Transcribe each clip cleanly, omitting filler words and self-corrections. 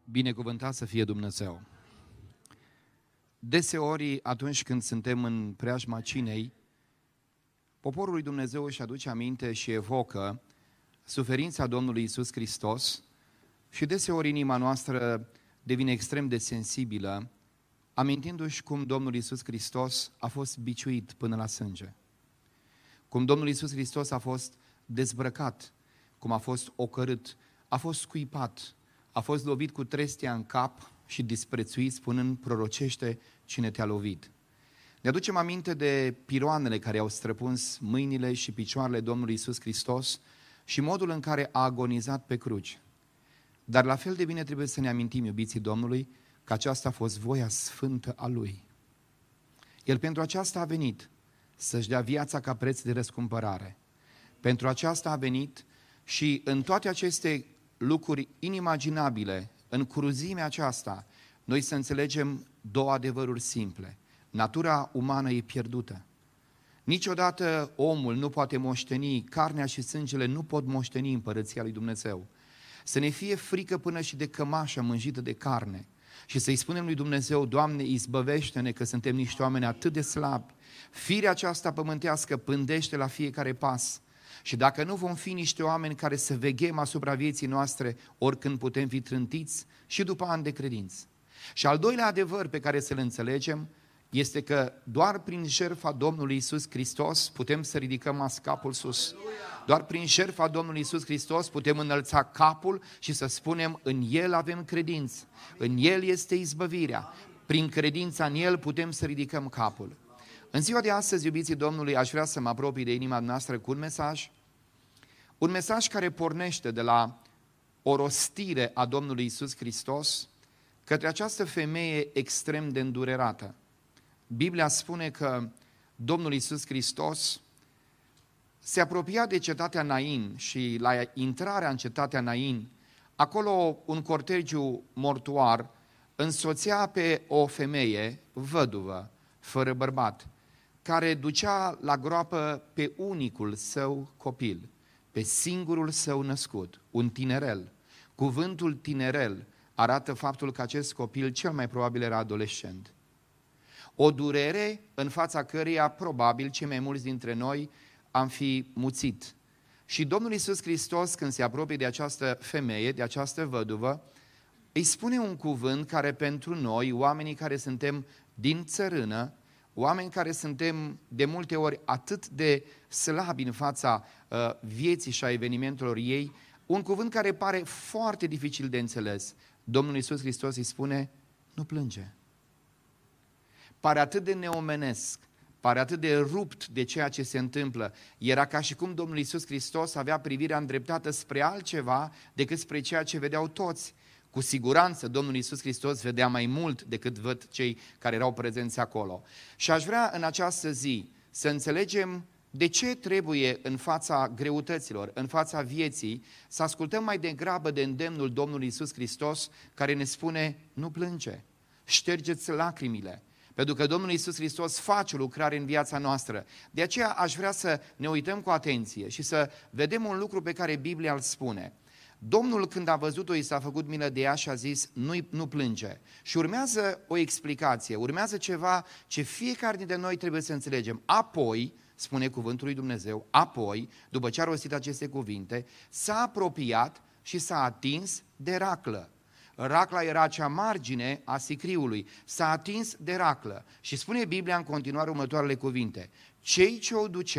Binecuvântat să fie Dumnezeu! Deseori, atunci când suntem în preajma cinei, poporul lui Dumnezeu își aduce aminte și evocă suferința Domnului Iisus Hristos și deseori inima noastră devine extrem de sensibilă, amintindu-și cum Domnul Iisus Hristos a fost biciuit până la sânge, cum Domnul Iisus Hristos a fost dezbrăcat, cum a fost ocărât, a fost scuipat, a fost lovit cu trestia în cap și disprețuit, spunând: prorocește cine te-a lovit. Ne aducem aminte de piroanele care au străpuns mâinile și picioarele Domnului Iisus Hristos și modul în care a agonizat pe cruce. Dar la fel de bine trebuie să ne amintim, iubiții Domnului, că aceasta a fost voia sfântă a Lui. El pentru aceasta a venit să-și dea viața ca preț de răscumpărare. Pentru aceasta a venit și în toate aceste lucruri inimaginabile, în cruzimea aceasta, noi să înțelegem două adevăruri simple. Natura umană e pierdută. Niciodată omul nu poate moșteni, carnea și sângele nu pot moșteni împărăția lui Dumnezeu. Să ne fie frică până și de cămașa mânjită de carne și să-i spunem lui Dumnezeu: Doamne, izbăvește-ne că suntem niște oameni atât de slabi. Firea aceasta pământească pândește la fiecare pas. Și dacă nu vom fi niște oameni care să veghem asupra vieții noastre, oricând putem fi trântiți și după ani de credință. Și al doilea adevăr pe care să-l înțelegem este că doar prin jertfa Domnului Iisus Hristos putem să ridicăm capul sus. Doar prin jertfa Domnului Iisus Hristos putem înălța capul și să spunem: în El avem credință, în El este izbăvirea, prin credința în El putem să ridicăm capul. În ziua de astăzi, iubiții Domnului, aș vrea să mă apropii de inima noastră cu un mesaj care pornește de la o rostire a Domnului Iisus Hristos către această femeie extrem de îndurerată. Biblia spune că Domnul Iisus Hristos se apropia de cetatea Nain și la intrarea în cetatea Nain, acolo un cortegiu mortuar însoțea pe o femeie văduvă, fără bărbat, care ducea la groapă pe unicul său copil, pe singurul său născut, un tinerel. Cuvântul tinerel arată faptul că acest copil cel mai probabil era adolescent. O durere în fața căreia probabil cei mai mulți dintre noi am fi muțit. Și Domnul Iisus Hristos, când se apropie de această femeie, de această văduvă, îi spune un cuvânt care pentru noi, oamenii care suntem din țărână, oameni care suntem de multe ori atât de slabi în fața vieții și a evenimentelor ei, un cuvânt care pare foarte dificil de înțeles. Domnul Iisus Hristos îi spune: nu plânge. Pare atât de neomenesc, pare atât de rupt de ceea ce se întâmplă. Era ca și cum Domnul Iisus Hristos avea privirea îndreptată spre altceva decât spre ceea ce vedeau toți. Cu siguranță Domnul Iisus Hristos vedea mai mult decât văd cei care erau prezenți acolo. Și aș vrea în această zi să înțelegem de ce trebuie în fața greutăților, în fața vieții, să ascultăm mai degrabă de îndemnul Domnului Iisus Hristos, care ne spune: nu plânge, ștergeți lacrimile, pentru că Domnul Iisus Hristos face o lucrare în viața noastră. De aceea aș vrea să ne uităm cu atenție și să vedem un lucru pe care Biblia îl spune. Domnul, când a văzut-o, i s-a făcut milă de ea și a zis: nu plânge. Și urmează o explicație, urmează ceva ce fiecare dintre noi trebuie să înțelegem. Apoi, spune cuvântul lui Dumnezeu, apoi, după ce a rostit aceste cuvinte, s-a apropiat și s-a atins de raclă. Racla era acea margine a sicriului. S-a atins de raclă. Și spune Biblia în continuare următoarele cuvinte: cei ce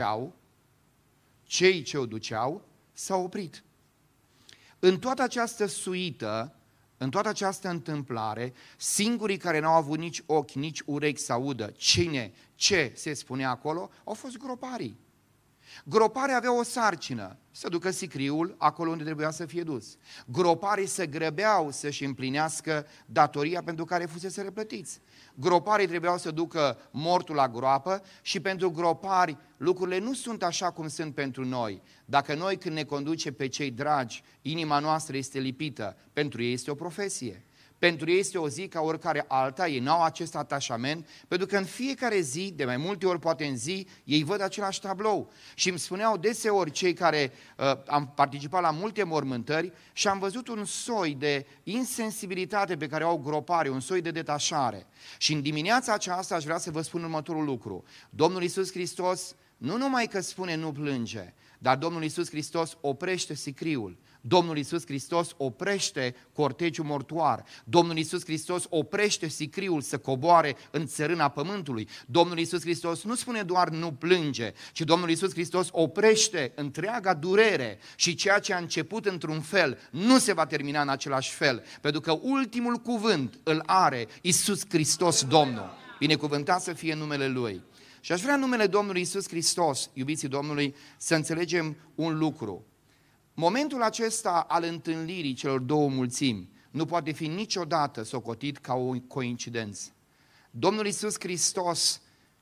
o duceau s-au oprit. În toată această suită, în toată această întâmplare, singurii care n-au avut nici ochi, nici urechi să audă ce se spunea acolo, au fost groparii. Groparii aveau o sarcină, să ducă sicriul acolo unde trebuia să fie dus. Groparii se grăbeau să-și împlinească datoria pentru care fusese răplătiți. Groparii trebuiau să ducă mortul la groapă și pentru gropari lucrurile nu sunt așa cum sunt pentru noi. Dacă noi, când ne conduce pe cei dragi, inima noastră este lipită, pentru ei este o profesie. Pentru ei este o zi ca oricare alta, ei n-au acest atașament, pentru că în fiecare zi, de mai multe ori poate în zi, ei văd același tablou. Și îmi spuneau deseori cei care am participat la multe mormântări și am văzut un soi de insensibilitate pe care au gropare, un soi de detașare. Și în dimineața aceasta aș vrea să vă spun următorul lucru. Domnul Iisus Hristos nu numai că spune nu plânge, dar Domnul Iisus Hristos oprește sicriul. Domnul Iisus Hristos oprește cortegiul mortuar. Domnul Iisus Hristos oprește sicriul să coboare în țărâna pământului. Domnul Iisus Hristos nu spune doar nu plânge, ci Domnul Iisus Hristos oprește întreaga durere și ceea ce a început într-un fel nu se va termina în același fel, pentru că ultimul cuvânt îl are Iisus Hristos Domnul. Binecuvântat să fie numele Lui. Și aș vrea în numele Domnului Iisus Hristos, iubiții Domnului, să înțelegem un lucru. Momentul acesta al întâlnirii celor două mulțimi nu poate fi niciodată socotit ca o coincidență. Domnul Iisus Hristos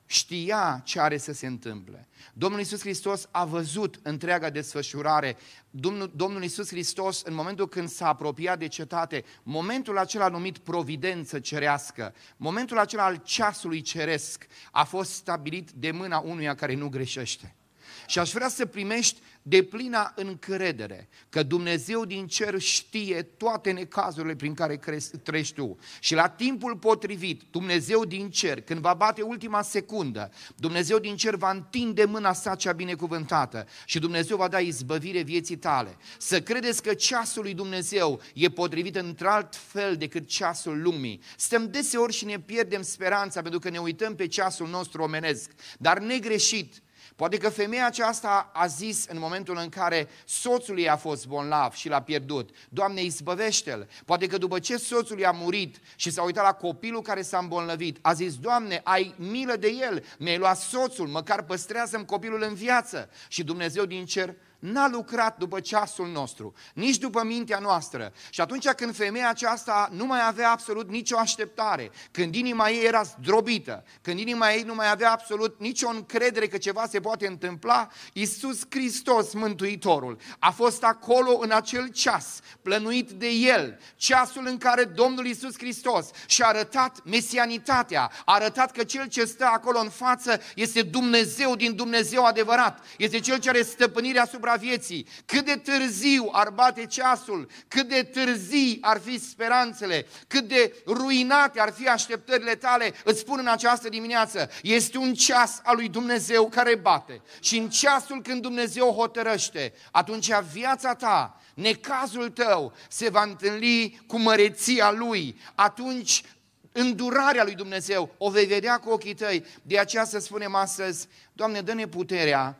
știa ce are să se întâmple. Domnul Iisus Hristos a văzut întreaga desfășurare. Domnul Iisus Hristos, în momentul când s-a apropiat de cetate, momentul acela numit providență cerească, momentul acela al ceasului ceresc, a fost stabilit de mâna unuia care nu greșește. Și aș vrea să primești deplina încredere că Dumnezeu din cer știe toate necazurile prin care treci tu. Și la timpul potrivit, Dumnezeu din cer, când va bate ultima secundă, Dumnezeu din cer va întinde mâna sa cea binecuvântată și Dumnezeu va da izbăvire vieții tale. Să credeți că ceasul lui Dumnezeu e potrivit într-alt fel decât ceasul lumii. Stăm deseori și ne pierdem speranța pentru că ne uităm pe ceasul nostru omenesc, dar negreșit. Poate că femeia aceasta a zis în momentul în care soțul ei a fost bolnav și l-a pierdut: Doamne, izbăvește-l. Poate că după ce soțul i-a murit și s-a uitat la copilul care s-a îmbolnăvit, a zis: Doamne, ai milă de el, mi-ai luat soțul, măcar păstrează-mi copilul în viață. Și Dumnezeu din cer n-a lucrat după ceasul nostru, nici după mintea noastră. Și atunci când femeia aceasta nu mai avea absolut nicio așteptare, când inima ei era zdrobită, când inima ei nu mai avea absolut nicio încredere că ceva se poate întâmpla, Iisus Hristos, Mântuitorul, a fost acolo în acel ceas, plănuit de El, ceasul în care Domnul Iisus Hristos și-a arătat mesianitatea, a arătat că Cel ce stă acolo în față este Dumnezeu din Dumnezeu adevărat, este Cel ce are stăpânirea asupra vieții. Cât de târziu ar bate ceasul, cât de târzii ar fi speranțele, cât de ruinate ar fi așteptările tale, îți spun în această dimineață, este un ceas al lui Dumnezeu care bate. Și în ceasul când Dumnezeu hotărăște, atunci viața ta, necazul tău se va întâlni cu măreția Lui. Atunci îndurarea lui Dumnezeu o vei vedea cu ochii tăi. De aceea să spunem astăzi: Doamne, dă-ne puterea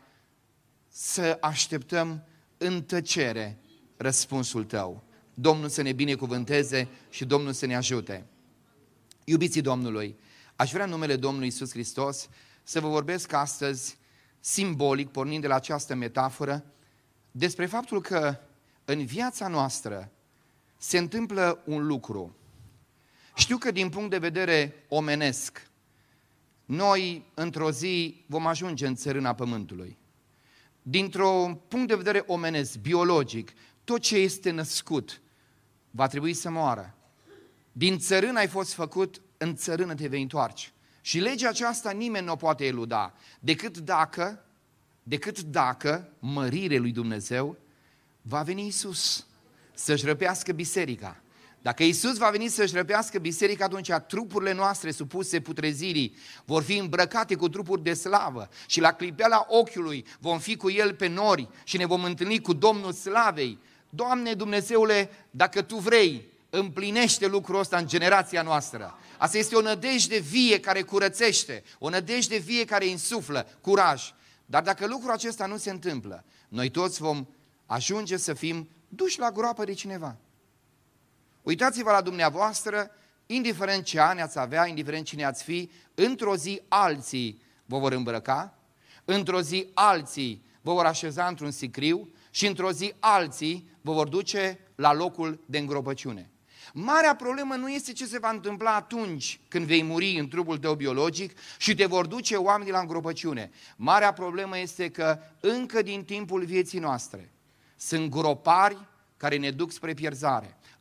să așteptăm în tăcere răspunsul Tău. Domnul să ne binecuvânteze și Domnul să ne ajute. Iubiții Domnului, aș vrea în numele Domnului Iisus Hristos să vă vorbesc astăzi, simbolic, pornind de la această metaforă, despre faptul că în viața noastră se întâmplă un lucru. Știu că din punct de vedere omenesc, noi într-o zi vom ajunge în țărâna pământului. Dintr-un punct de vedere omenesc, biologic, tot ce este născut va trebui să moară. Din țărână ai fost făcut, în țărână te vei întoarce. Și legea aceasta nimeni nu o poate eluda, decât dacă mărire lui Dumnezeu va veni Iisus să-și răpească biserica. Dacă Iisus va veni să-și răpească biserica, atunci trupurile noastre supuse putrezirii vor fi îmbrăcate cu trupuri de slavă și la clipeala ochiului vom fi cu El pe nori și ne vom întâlni cu Domnul Slavei. Doamne Dumnezeule, dacă Tu vrei, împlinește lucrul ăsta în generația noastră. Asta este o nădejde vie care curățește, o nădejde vie care insuflă curaj. Dar dacă lucrul acesta nu se întâmplă, noi toți vom ajunge să fim duși la groapă de cineva. Uitați-vă la dumneavoastră, indiferent ce ani ați avea, indiferent cine ați fi, într-o zi alții vă vor îmbrăca, într-o zi alții vă vor așeza într-un sicriu și într-o zi alții vă vor duce la locul de îngropăciune. Marea problemă nu este ce se va întâmpla atunci când vei muri în trupul tău biologic și te vor duce oamenii la îngropăciune. Marea problemă este că încă din timpul vieții noastre sunt gropari care ne duc spre pierzare.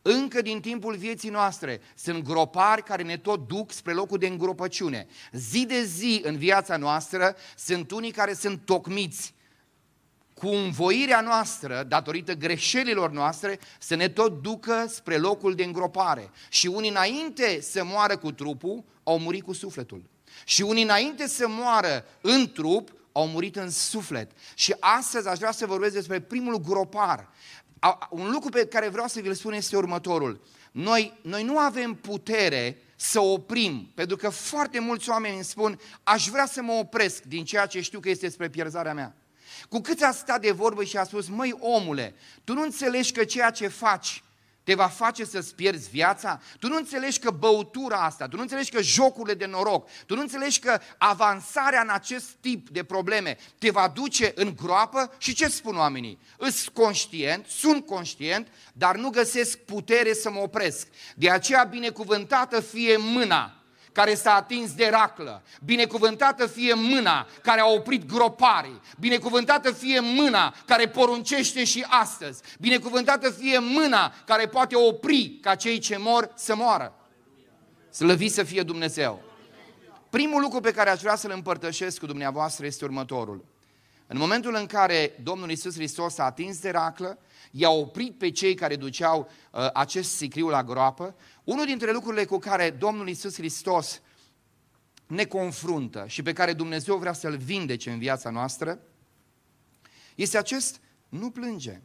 Încă din timpul vieții noastre sunt gropari care ne tot duc spre locul de îngropăciune. Zi de zi în viața noastră sunt unii care sunt tocmiți cu învoirea noastră, datorită greșelilor noastre, să ne tot ducă spre locul de îngropare. Și unii înainte să moară cu trupul, au murit cu sufletul. Și unii înainte să moară în trup, au murit în suflet. Și astăzi aș vrea să vorbesc despre primul gropar. Un lucru pe care vreau să vi-l spun este următorul. Noi nu avem putere să oprim, pentru că foarte mulți oameni îmi spun, aș vrea să mă opresc din ceea ce știu că este spre pierzarea mea. Cu cât a stat de vorbă și a spus, măi omule, tu nu înțelegi că ceea ce faci te va face să-ți pierzi viața? Tu nu înțelegi că băutura asta, tu nu înțelegi că jocurile de noroc, tu nu înțelegi că avansarea în acest tip de probleme te va duce în groapă? Și ce spun oamenii? Sunt conștient, dar nu găsesc putere să mă opresc. De aceea binecuvântată fie mâna care s-a atins de raclă, binecuvântată fie mâna care a oprit groparii, binecuvântată fie mâna care poruncește și astăzi, binecuvântată fie mâna care poate opri ca cei ce mor să moară. Slăvit să fie Dumnezeu! Primul lucru pe care aș vrea să-l împărtășesc cu dumneavoastră este următorul. În momentul în care Domnul Iisus Hristos s-a atins de raclă, i-a oprit pe cei care duceau acest sicriu la groapă, unul dintre lucrurile cu care Domnul Iisus Hristos ne confruntă și pe care Dumnezeu vrea să-l vindece în viața noastră, este acest nu plânge.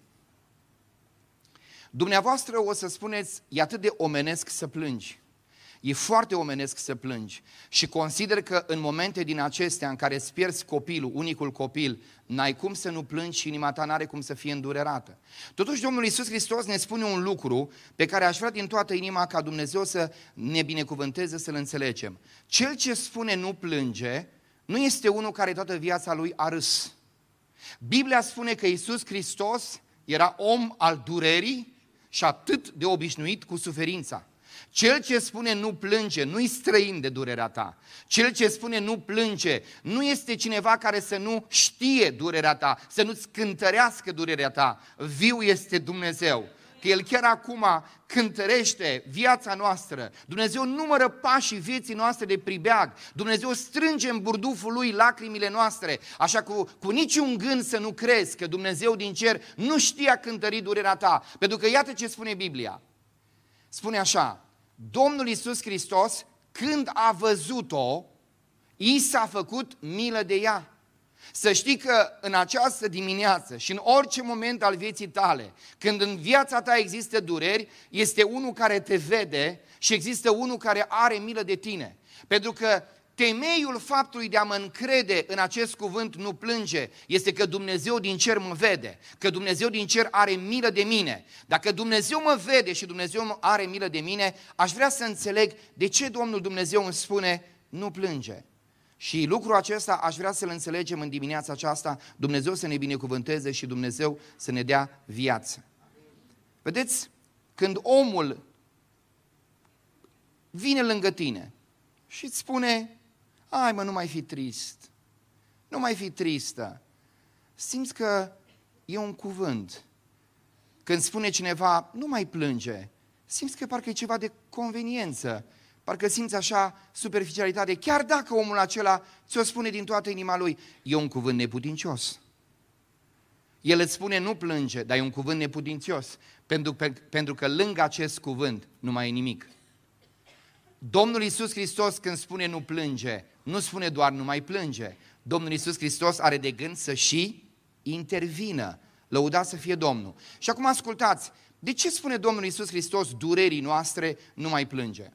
Dumneavoastră o să spuneți, e atât de omenesc să plângi. E foarte omenesc să plângi și consider că în momente din acestea în care îți pierzi copilul, unicul copil, n-ai cum să nu plângi și inima ta n-are cum să fie îndurerată. Totuși Domnul Iisus Hristos ne spune un lucru pe care aș vrea din toată inima ca Dumnezeu să ne binecuvânteze, să-l înțelegem. Cel ce spune nu plânge nu este unul care toată viața lui a râs. Biblia spune că Iisus Hristos era om al durerii și atât de obișnuit cu suferința. Cel ce spune nu plânge, nu-i străin de durerea ta. Cel ce spune nu plânge, nu este cineva care să nu știe durerea ta, să nu-ți cântărească durerea ta. Viu este Dumnezeu, că El chiar acum cântărește viața noastră. Dumnezeu numără pașii vieții noastre de pribeag. Dumnezeu strânge în burduful Lui lacrimile noastre, așa cu niciun gând să nu crezi că Dumnezeu din cer nu știa cântări durerea ta. Pentru că iată ce spune Biblia. Spune așa, Domnul Iisus Hristos, când a văzut-o, i s-a făcut milă de ea. Să știi că în această dimineață și în orice moment al vieții tale, când în viața ta există dureri, este unul care te vede și există unul care are milă de tine. Pentru că temeiul faptului de a mă încrede în acest cuvânt nu plânge este că Dumnezeu din cer mă vede, că Dumnezeu din cer are milă de mine. Dacă Dumnezeu mă vede și Dumnezeu are milă de mine, aș vrea să înțeleg de ce Domnul Dumnezeu îmi spune nu plânge. Și lucrul acesta aș vrea să-l înțelegem în dimineața aceasta, Dumnezeu să ne binecuvânteze și Dumnezeu să ne dea viață. Vedeți, când omul vine lângă tine și îți spune, hai mă, nu mai fi trist, nu mai fi tristă, simți că e un cuvânt. Când spune cineva, nu mai plânge, simți că parcă e ceva de conveniență, parcă simți așa superficialitate, chiar dacă omul acela ți-o spune din toată inima lui, e un cuvânt neputincios. El îți spune nu plânge, dar e un cuvânt neputincios, pentru că lângă acest cuvânt nu mai e nimic. Domnul Iisus Hristos când spune nu plânge, nu spune doar nu mai plânge. Domnul Iisus Hristos are de gând să și intervină. Lăudat să fie Domnul. Și acum ascultați, de ce spune Domnul Iisus Hristos durerii noastre nu mai plânge?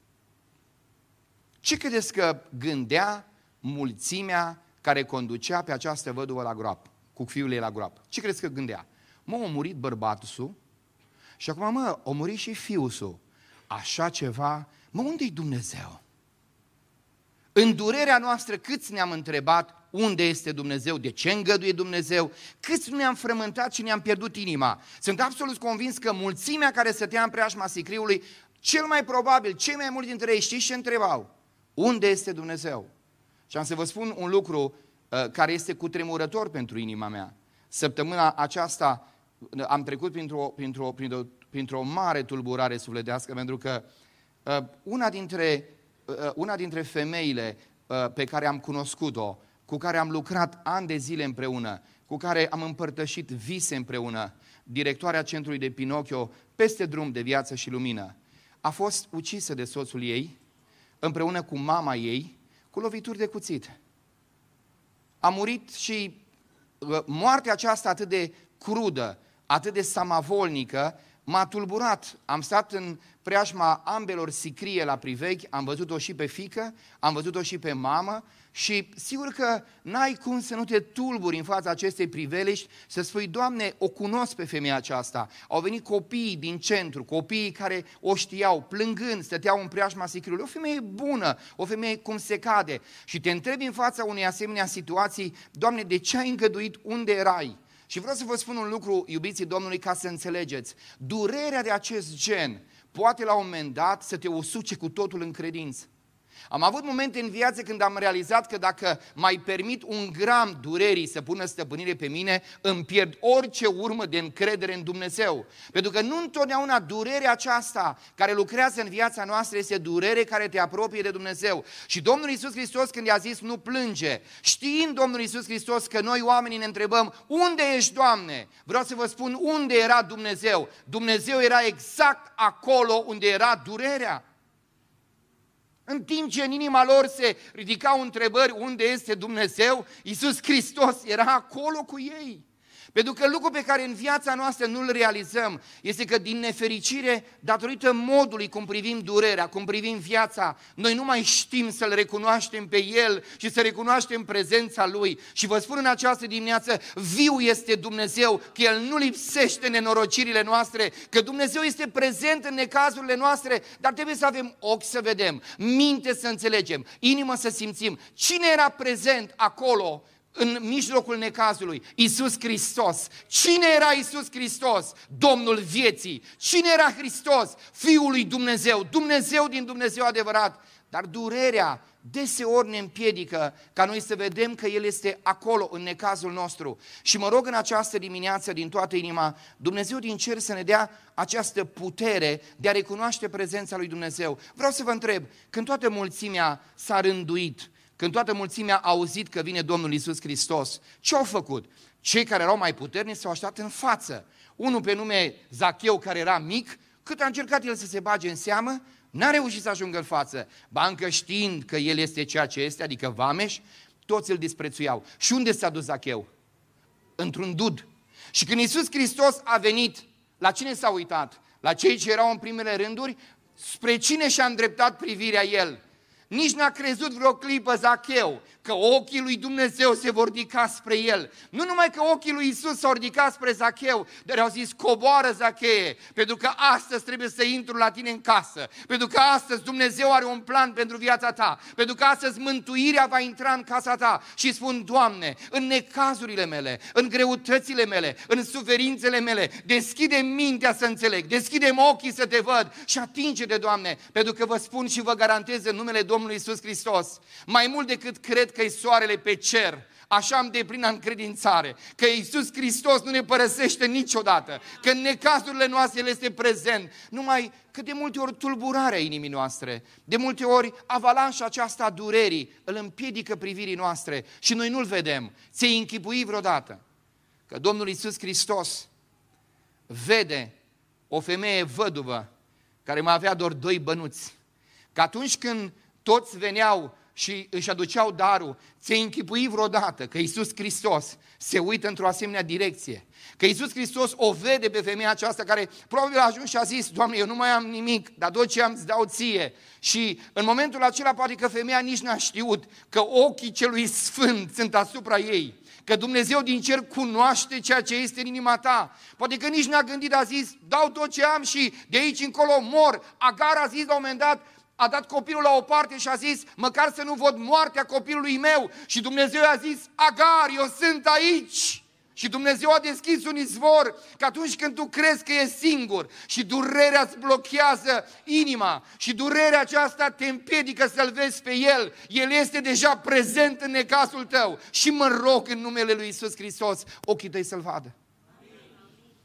Ce credeți că gândea mulțimea care conducea pe această văduvă la groapă, cu fiul ei la groapă? Ce credeți că gândea? Mă, a murit bărbatul și acum, mă, a murit și fiul. Așa ceva, mă, unde-i Dumnezeu? În durerea noastră câți ne-am întrebat unde este Dumnezeu, de ce îngăduie Dumnezeu, câți nu ne-am frământat și ne-am pierdut inima. Sunt absolut convins că mulțimea care stătea în preajma sicriului, cel mai probabil, cei mai mulți dintre ei, știți ce întrebau? Unde este Dumnezeu? Și am să vă spun un lucru care este cutremurător pentru inima mea. Săptămâna aceasta am trecut printr-o printr-o mare tulburare sufletească, pentru că una dintre femeile pe care am cunoscut-o, cu care am lucrat ani de zile împreună, cu care am împărtășit vise împreună, directoarea centrului de Pinocchio, peste drum de viață și lumină, a fost ucisă de soțul ei, împreună cu mama ei, cu lovituri de cuțit. A murit și moartea aceasta atât de crudă, atât de samavolnică, m-a tulburat. Am stat în preajma ambelor sicrie la priveghi, am văzut-o și pe fiică, am văzut-o și pe mamă și sigur că n-ai cum să nu te tulburi în fața acestei priveliști, să spui, Doamne, o cunosc pe femeia aceasta. Au venit copiii din centru, copiii care o știau, plângând, stăteau în preajma sicriului. O femeie bună, o femeie cum se cade. Și te întrebi în fața unei asemenea situații, Doamne, de ce ai îngăduit, unde erai? Și vreau să vă spun un lucru, iubiții Domnului, ca să înțelegeți. Durerea de acest gen poate la un moment dat să te usuce cu totul în credință. Am avut momente în viață când am realizat că dacă mai permit un gram durerii să pună stăpânire pe mine, îmi pierd orice urmă de încredere în Dumnezeu. Pentru că nu întotdeauna durerea aceasta care lucrează în viața noastră este durere care te apropie de Dumnezeu. Și Domnul Iisus Hristos când i-a zis nu plânge, știind Domnul Iisus Hristos că noi oamenii ne întrebăm unde ești, Doamne? Vreau să vă spun unde era Dumnezeu. Dumnezeu era exact acolo unde era durerea. În timp ce în inima lor se ridicau întrebări unde este Dumnezeu, Iisus Hristos era acolo cu ei. Pentru că lucrul pe care în viața noastră nu-l realizăm este că din nefericire, datorită modului cum privim durerea, cum privim viața, noi nu mai știm să-L recunoaștem pe El și să recunoaștem prezența Lui. Și vă spun în această dimineață, viu este Dumnezeu, că El nu lipsește nenorocirile noastre, că Dumnezeu este prezent în necazurile noastre, dar trebuie să avem ochi să vedem, minte să înțelegem, inimă să simțim. Cine era prezent acolo în mijlocul necazului? Iisus Hristos. Cine era Iisus Hristos? Domnul vieții. Cine era Hristos? Fiul lui Dumnezeu, Dumnezeu din Dumnezeu adevărat. Dar durerea deseori ne împiedică ca noi să vedem că El este acolo în necazul nostru. Și mă rog în această dimineață din toată inima, Dumnezeu din cer să ne dea această putere de a recunoaște prezența lui Dumnezeu. Vreau să vă întreb, când toată mulțimea s-a rânduit, când toată mulțimea a auzit că vine Domnul Iisus Hristos, ce au făcut? Cei care erau mai puternici s-au așteptat în față. Unul pe nume Zacheu, care era mic, cât a încercat el să se bage în seamă, n-a reușit să ajungă în față. Ba încă știind că el este ceea ce este, adică vameș, toți îl disprețuiau. Și unde s-a dus Zacheu? Într-un dud. Și când Iisus Hristos a venit, la cine s-a uitat? La cei ce erau în primele rânduri? Spre cine și-a îndreptat privirea el? Nici n-a crezut vreo clipă Zacheu că ochii lui Dumnezeu se vor ridica spre el. Nu numai că ochii lui Iisus s-au ridicat spre Zacheu, dar au zis, coboară Zacheie, pentru că astăzi trebuie să intru la tine în casă, pentru că astăzi Dumnezeu are un plan pentru viața ta, pentru că astăzi mântuirea va intra în casa ta. Și spun, Doamne, în necazurile mele, în greutățile mele, în suferințele mele, deschide mintea să înțeleg, deschide-mi ochii să te văd și atinge-te, Doamne, pentru că vă spun și vă garantez în numele Domnului Iisus Hristos, mai mult decât cred că e soarele pe cer, așa am deplină încredințare, că Iisus Hristos nu ne părăsește niciodată, că în necazurile noastre El este prezent. Numai că de multe ori tulburarea inimii noastre, de multe ori avalanșa aceasta a durerii îl împiedică privirii noastre și noi nu-L vedem. Ți-ai închipui vreodată că Domnul Iisus Hristos vede o femeie văduvă care mai avea doar 2 bănuți, că atunci când toți veneau și își aduceau darul, ți-ai închipui vreodată că Iisus Hristos se uită într-o asemenea direcție, că Iisus Hristos o vede pe femeia aceasta care probabil a ajuns și a zis, Doamne, eu nu mai am nimic, dar tot ce am îți dau ție. Și în momentul acela poate că femeia nici n-a știut că ochii celui sfânt sunt asupra ei, că Dumnezeu din cer cunoaște ceea ce este în inima ta. Poate că nici n-a gândit, a zis, dau tot ce am și de aici încolo mor. Agar a zis la un moment dat, a dat copilul la o parte și a zis, măcar să nu văd moartea copilului meu. Și Dumnezeu a zis, Agar, eu sunt aici. Și Dumnezeu a deschis un izvor, că atunci când tu crezi că e singur și durerea îți blochează inima și durerea aceasta te împiedică să-L vezi pe El, El este deja prezent în necazul tău. Și mă rog în numele lui Iisus Hristos, ochii tăi să-L vadă.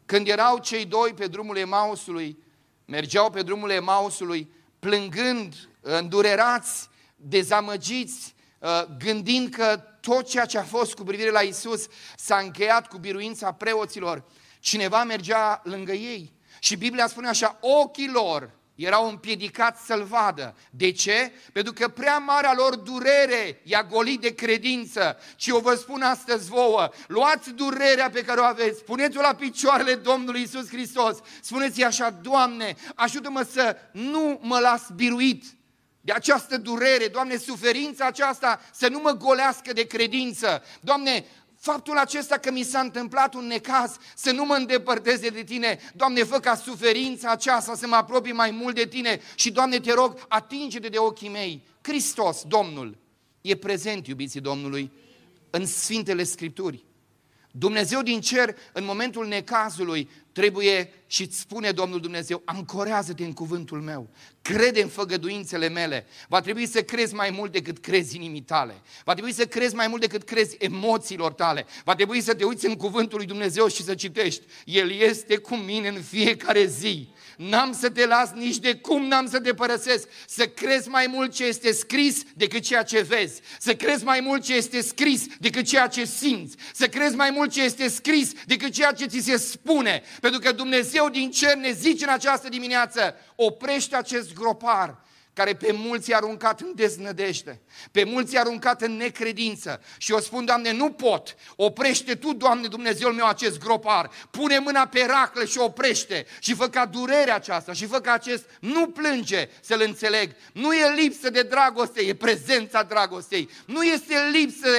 Când erau cei doi pe drumul Emausului, mergeau pe drumul Emausului, plângând, îndurerați, dezamăgiți, gândind că tot ceea ce a fost cu privire la Iisus s-a încheiat cu biruința preoților, cineva mergea lângă ei și Biblia spune așa, ochii lor erau împiedicați să-L vadă. De ce? Pentru că prea marea lor durere i-a golit de credință. Și eu vă spun astăzi vouă, luați durerea pe care o aveți, puneți-o la picioarele Domnului Iisus Hristos, spuneți-i așa, Doamne, ajută-mă să nu mă las biruit de această durere, Doamne, suferința aceasta să nu mă golească de credință. Doamne, faptul acesta că mi s-a întâmplat un necaz să nu mă îndepărteze de Tine. Doamne, fă ca suferința aceasta să mă apropie mai mult de Tine și, Doamne, te rog, atinge-te de ochii mei. Hristos, Domnul, e prezent, iubiții Domnului, în Sfintele Scripturi. Dumnezeu din cer, în momentul necazului, trebuie și îți spune Domnul Dumnezeu, ancorează-te în cuvântul meu, crede în făgăduințele mele. Va trebui să crezi mai mult decât crezi inimii tale. Va trebui să crezi mai mult decât crezi emoțiilor tale. Va trebui să te uiți în cuvântul lui Dumnezeu și să citești. El este cu mine în fiecare zi. N-am să te las, nici de cum n-am să te părăsesc. Să crezi mai mult ce este scris decât ceea ce vezi. Să crezi mai mult ce este scris decât ceea ce simți. Să crezi mai mult ce este scris decât ceea ce ți se spune. Pentru că Dumnezeu din cer ne zice în această dimineață, oprește acest gropar care pe mulți i-a aruncat în deznădejde, pe mulți i-a aruncat în necredință. Și eu spun, Doamne, nu pot, oprește Tu, Doamne Dumnezeul meu, acest gropar, pune mâna pe raclă și oprește și fă ca durerea aceasta și fă ca acest nu plânge să-L înțeleg. Nu e lipsă de dragoste, e prezența dragostei. Nu este lipsă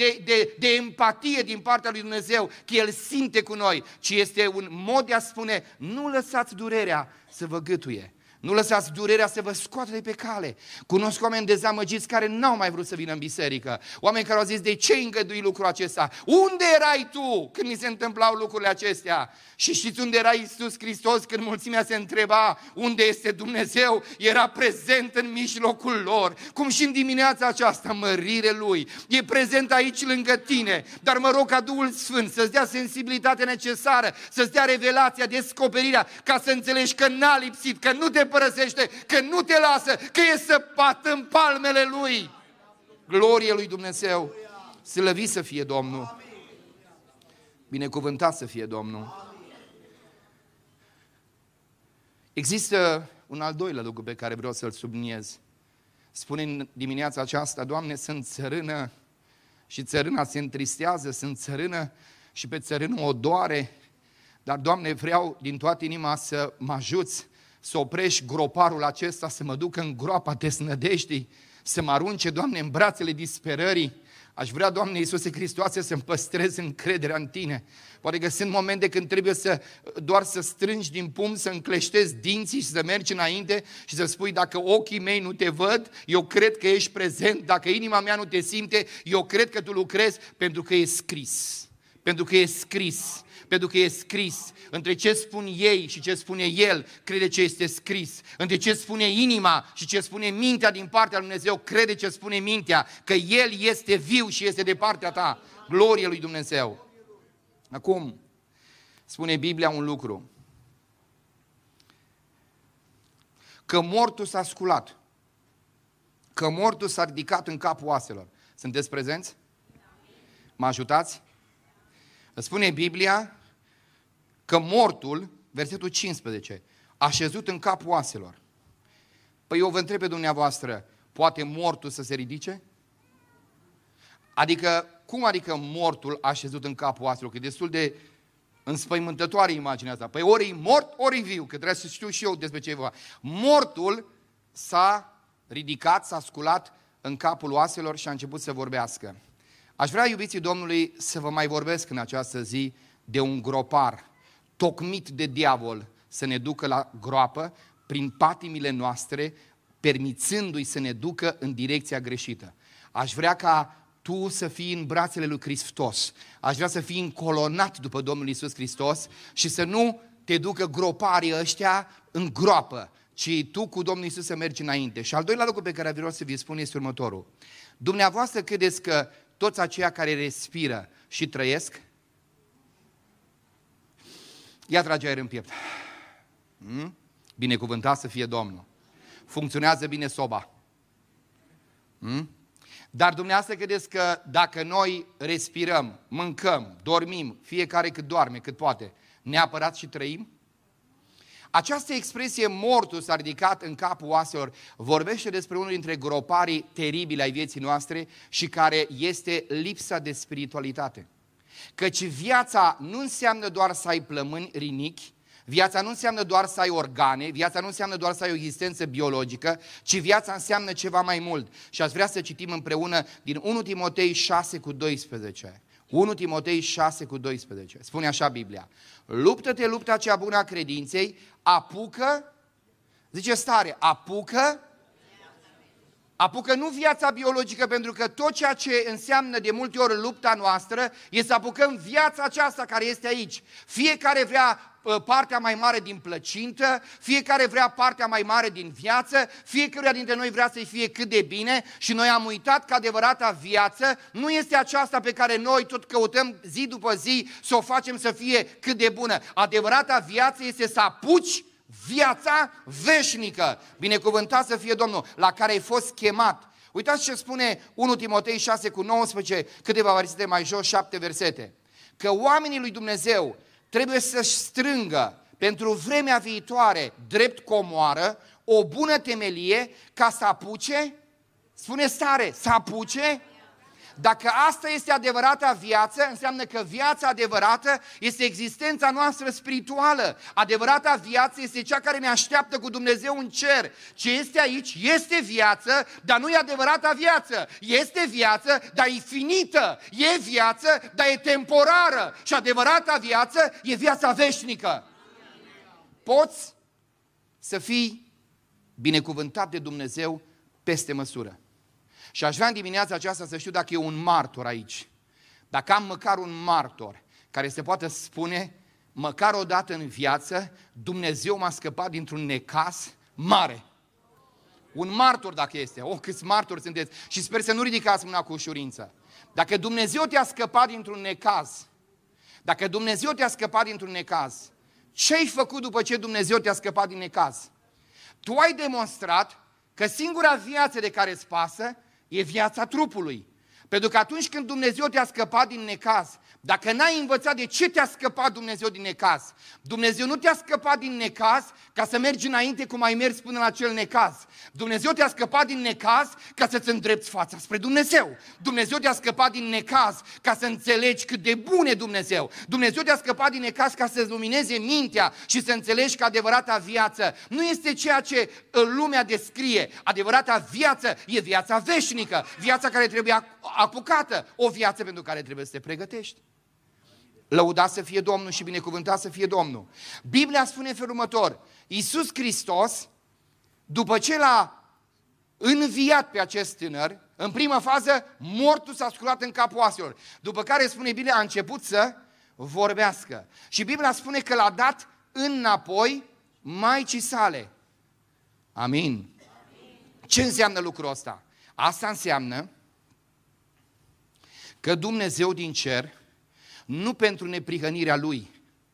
de empatie din partea lui Dumnezeu, că El simte cu noi, ci este un mod de a spune, nu lăsați durerea să vă gâtuie. Nu lăsați durerea să vă scoată de pe cale. Cunosc oameni dezamăgiți care n-au mai vrut să vină în biserică. Oameni care au zis, de ce îngădui lucrul acesta? Unde erai tu când mi se întâmplau lucrurile acestea? Și știți unde era Iisus Hristos când mulțimea se întreba unde este Dumnezeu? Era prezent în mijlocul lor. Cum și în dimineața aceasta, mărire Lui. E prezent aici lângă tine. Dar mă rog ca Duhul Sfânt să-ți dea sensibilitatea necesară, să-ți dea revelația, descoperirea, ca să înțelegi că n-a lipsit, că nu te părăsește, că nu te lasă, că e săpat în palmele Lui. Glorie lui Dumnezeu. Slăvit să fie Domnul. Binecuvântat să fie Domnul. Există un al doilea lucru pe care vreau să-l subliniez. Spune în dimineața aceasta, Doamne, sunt țărână și țărâna se întristează, sunt țărână și pe țărână o doare, dar, Doamne, vreau din toată inima să mă ajuți să oprești groparul acesta, să mă duc în groapa desnădejdii, să mă arunce, Doamne, în brațele disperării. Aș vrea, Doamne Iisuse Hristoase, să-mi păstrez încrederea în Tine. Poate că sunt momente când trebuie doar să strângi din pumn, să încleștezi dinții și să mergi înainte și să spui, dacă ochii mei nu te văd, eu cred că ești prezent, dacă inima mea nu te simte, eu cred că Tu lucrezi, pentru că e scris. Pentru că e scris. Pentru că e scris. Între ce spun ei și ce spune El, crede ce este scris. Între ce spune inima și ce spune mintea din partea lui Dumnezeu, crede ce spune mintea, că El este viu și este de partea ta. Glorie lui Dumnezeu. Acum, spune Biblia un lucru. Că mortul s-a sculat. Că mortul s-a ridicat în capul oaselor. Sunteți prezenți? Mă ajutați? Spune Biblia că mortul, versetul 15, a șezut în capul oaselor. Păi eu vă întreb pe dumneavoastră, poate mortul să se ridice? Adică, cum adică mortul a șezut în capul oaselor? Că e destul de înspăimântătoare imaginea asta. Păi ori e mort, ori e viu, că trebuie să știu și eu despre ce e vorba. Mortul s-a ridicat, s-a sculat în capul oaselor și a început să vorbească. Aș vrea, iubiții Domnului, să vă mai vorbesc în această zi de un gropar tocmit de diavol să ne ducă la groapă prin patimile noastre, permițându-i să ne ducă în direcția greșită. Aș vrea ca tu să fii în brațele lui Hristos. Aș vrea să fii încolonat după Domnul Iisus Hristos și să nu te ducă groparii ăștia în groapă, ci tu cu Domnul Iisus să mergi înainte. Și al doilea lucru pe care vreau să vi spun este următorul. Dumneavoastră credeți că toți aceia care respiră și trăiesc? Ia trage aer în piept. Binecuvântat să fie Domnul. Funcționează bine soba. Dar dumneavoastră credeți că dacă noi respirăm, mâncăm, dormim, fiecare cât doarme, cât poate, neapărat și trăim? Această expresie mortul s-a ridicat în capul oaselor, vorbește despre unul dintre groparii teribile ai vieții noastre și care este lipsa de spiritualitate. Căci viața nu înseamnă doar să ai plămâni, rinichi, viața nu înseamnă doar să ai organe, viața nu înseamnă doar să ai o existență biologică, ci viața înseamnă ceva mai mult. Și aș vrea să citim împreună din 1 Timotei 6:12. 1 Timotei 6:12. Spune așa Biblia. Luptă-te lupta cea bună a credinței, apucă, zice stare, apucă nu viața biologică, pentru că tot ceea ce înseamnă de multe ori lupta noastră e să apucăm viața aceasta care este aici. Fiecare vrea partea mai mare din plăcintă, fiecare vrea partea mai mare din viață, fiecare dintre noi vrea să-i fie cât de bine și noi am uitat că adevărata viață nu este aceasta pe care noi tot căutăm zi după zi să o facem să fie cât de bună. Adevărata viață este să apuci viața veșnică, binecuvântat să fie Domnul, la care ai fost chemat. Uitați ce spune 1 Timotei 6:19, câteva versete mai jos, 7 versete. Că oamenii lui Dumnezeu trebuie să-și strângă pentru vremea viitoare drept comoară o bună temelie ca să apuce, spune stare, să apuce. Dacă asta este adevărata viață, înseamnă că viața adevărată este existența noastră spirituală. Adevărata viață este cea care ne așteaptă cu Dumnezeu în cer. Ce este aici este viață, dar nu e adevărata viață. Este viață, dar e finită. E viață, dar e temporară. Și adevărata viață e viața veșnică. Poți să fii binecuvântat de Dumnezeu peste măsură. Și aș vrea în dimineața aceasta să știu dacă e un martor aici. Dacă am măcar un martor care se poate spune, măcar o dată în viață, Dumnezeu m-a scăpat dintr-un necaz mare. Un martor dacă este. Câți martori sunteți. Și sper să nu ridicați mâna cu ușurință. Dacă Dumnezeu te-a scăpat dintr-un necaz, dacă Dumnezeu te-a scăpat dintr-un necaz, ce ai făcut după ce Dumnezeu te-a scăpat din necaz? Tu ai demonstrat că singura viață de care îți pasă e viața trupului. Pentru că atunci când Dumnezeu te-a scăpat din necaz, dacă n-ai învățat de ce te-a scăpat Dumnezeu din necaz, Dumnezeu nu te-a scăpat din necaz ca să mergi înainte cum ai mers până la acel necaz. Dumnezeu te-a scăpat din necaz ca să-ți îndrepți fața spre Dumnezeu. Dumnezeu te-a scăpat din necaz ca să înțelegi cât de bun e Dumnezeu. Dumnezeu te-a scăpat din necaz ca să-ți lumineze mintea și să înțelegi că adevărata viață nu este ceea ce lumea descrie. Adevărata viață e viața veșnică, viața care trebuie apucată, o viață pentru care trebuie să te pregătești. Lăudat să fie Domnul și binecuvântat să fie Domnul. Biblia spune în felul următor: Iisus Hristos, după ce l-a înviat pe acest tânăr, în prima fază, mortul s-a sculat în capul oaselor. După care, spune Biblia, a început să vorbească. Și Biblia spune că l-a dat înapoi Maicii sale. Amin. Ce înseamnă lucrul ăsta? Asta înseamnă că Dumnezeu din cer, nu pentru neprihănirea Lui,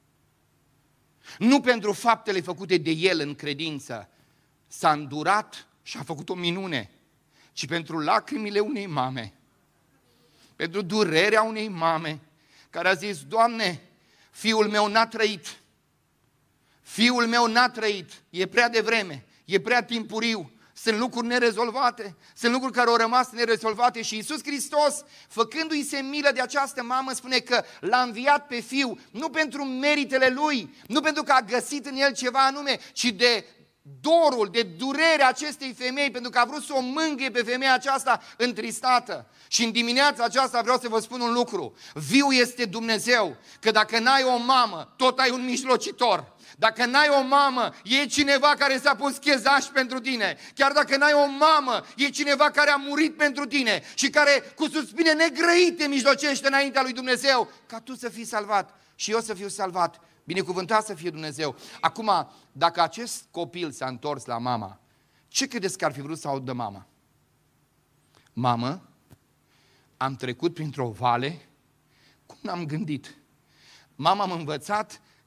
nu pentru faptele făcute de El în credință, s-a îndurat și a făcut o minune, ci pentru lacrimile unei mame, pentru durerea unei mame, care a zis: Doamne, fiul meu n-a trăit, fiul meu n-a trăit, e prea devreme, e prea timpuriu, sunt lucruri nerezolvate, sunt lucruri care au rămas nerezolvate și Iisus Hristos, făcându-i se milă de această mamă, spune că l-a înviat pe Fiul, nu pentru meritele Lui, nu pentru că a găsit în El ceva anume, ci de dorul, de durerea acestei femei, pentru că a vrut să o mângâie pe femeia aceasta întristată. Și în dimineața aceasta vreau să vă spun un lucru: viu este Dumnezeu, că dacă n-ai o mamă, tot ai un mijlocitor. Dacă n-ai o mamă, e cineva care s-a pus chezaș pentru tine. Chiar dacă n-ai o mamă, e cineva care a murit pentru tine și care cu suspine negrăite mijlocește înaintea lui Dumnezeu ca tu să fii salvat și eu să fiu salvat. Binecuvântat să fie Dumnezeu. Acum, dacă acest copil s-a întors la mama, ce credeți că ar fi vrut să audă mama? Mamă, am trecut printr-o vale cum n-am gândit. Mama m-a învățat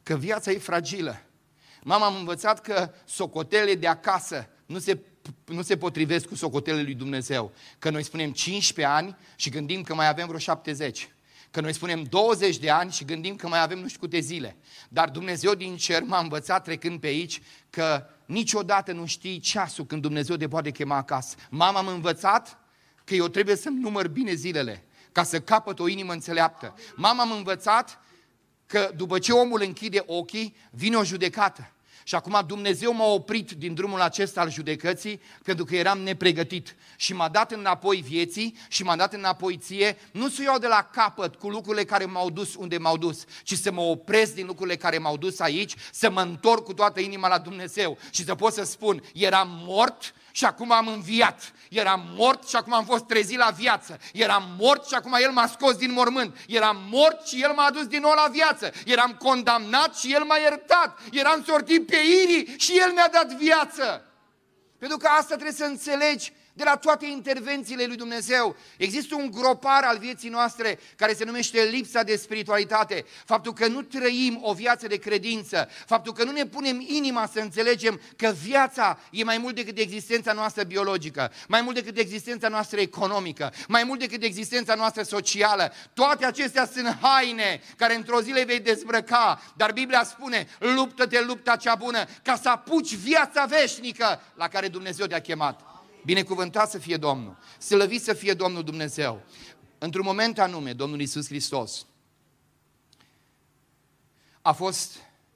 că viața e fragilă. Mama m-a învățat că socotelele de acasă nu se potrivesc cu socotelele lui Dumnezeu. Că noi spunem 15 ani și gândim că mai avem vreo 70. Că noi spunem 20 de ani și gândim că mai avem nu știu câte zile. Dar Dumnezeu din cer m-a învățat trecând pe aici că niciodată nu știi ceasul când Dumnezeu te poate chema acasă. Mama m-a învățat că eu trebuie să-mi număr bine zilele ca să capăt o inimă înțeleaptă. Mama m-a învățat că după ce omul închide ochii, vine o judecată. Și acum Dumnezeu m-a oprit din drumul acesta al judecății pentru că eram nepregătit. Și m-a dat înapoi vieții și m-a dat înapoi ție, nu să iau de la capăt cu lucrurile care m-au dus unde m-au dus, ci să mă opresc din lucrurile care m-au dus aici, să mă întorc cu toată inima la Dumnezeu și să pot să spun, eram mort și acum am înviat. Eram mort și acum am fost trezit la viață. Eram mort și acum El m-a scos din mormânt. Eram mort și El m-a adus din nou la viață. Eram condamnat și El m-a iertat. Eram sortit pe irii și El mi-a dat viață. Pentru că asta trebuie să înțelegi de la toate intervențiile lui Dumnezeu. Există un gropar al vieții noastre care se numește lipsa de spiritualitate. Faptul că nu trăim o viață de credință. Faptul că nu ne punem inima să înțelegem că viața e mai mult decât existența noastră biologică, mai mult decât existența noastră economică, mai mult decât existența noastră socială. Toate acestea sunt haine care într-o zi le vei dezbrăca. Dar Biblia spune, luptă-te lupta cea bună ca să apuci viața veșnică la care Dumnezeu te-a chemat. Binecuvântat să fie Domnul, slăvit să fie Domnul Dumnezeu. Într-un moment anume, Domnul Iisus Hristos a fost,